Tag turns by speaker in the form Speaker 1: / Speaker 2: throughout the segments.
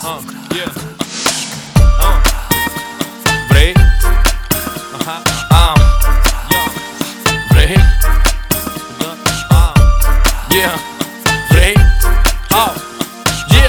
Speaker 1: Yeah. Vrei? Vrei? Yeah. Vrei? Yeah.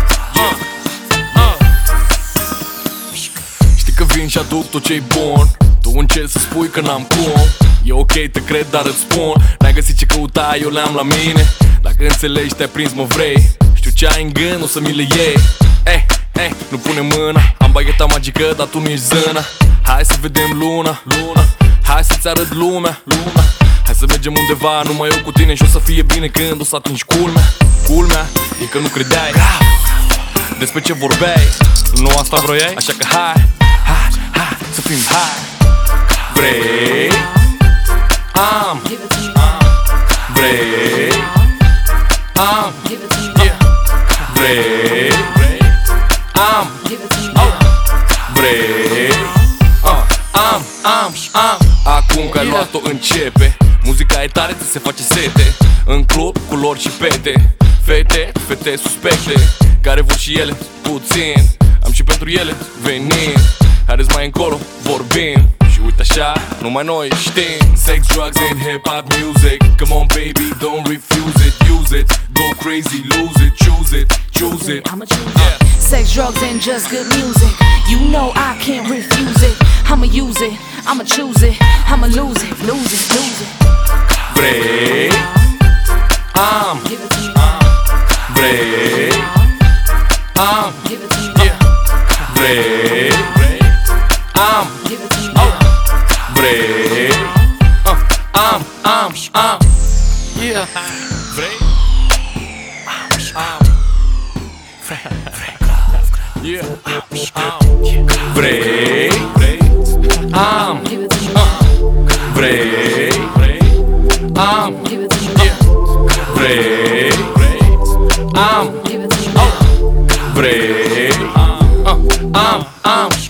Speaker 1: Știi că vin și aduc tot ce-i bun. Tu încerci să spui că n-am cum. E ok, te cred, dar îți spun, n-ai găsit ce căutai, eu le-am la mine. Dacă înțelegi, te-ai prins, mă vrei. Știu ce ai în gând, o să mi le iei. Nu pune mâna. Am bagheta magică, dar tu nu ești zână. Hai să vedem luna. Hai să-ți arăt lumea. Hai să mergem undeva, numai eu cu tine. Și o să fie bine când o să atingi culmea. Culmea e că nu credeai despre ce vorbeai. Nu asta vroiai? Așa că hai să fim high. Vrei? Vrei? Yeah. Vrei? Vrei? Acum că ai luat-o începe. Muzica e tare, ți se face sete. În club, culori și pete. Fete suspecte, care vor și ele puțin. Am și pentru ele venind. Haideți mai încolo, vorbim. Și uite așa, numai noi știm. Sex, drugs and hip-hop music. Come on baby, don't refuse it. Use it, go crazy, lose it. Choose it, choose it. Yeah.
Speaker 2: Sex, drugs and just good music. You know I can't refuse it. I'ma use it, I'ma choose it. I'ma lose it, lose it, lose it.
Speaker 1: Vrei?
Speaker 2: Give it to me.
Speaker 1: Vrei?
Speaker 2: Give it to me.
Speaker 1: Yeah. Vrei?
Speaker 2: Give it to me.
Speaker 1: Vrei? Yeah. Vrei? Yeah. Vrei?
Speaker 2: Give it to me.
Speaker 1: Vrei?
Speaker 2: Give it to me.
Speaker 1: Yeah. Vrei?
Speaker 2: Give it to me.
Speaker 1: Vrei?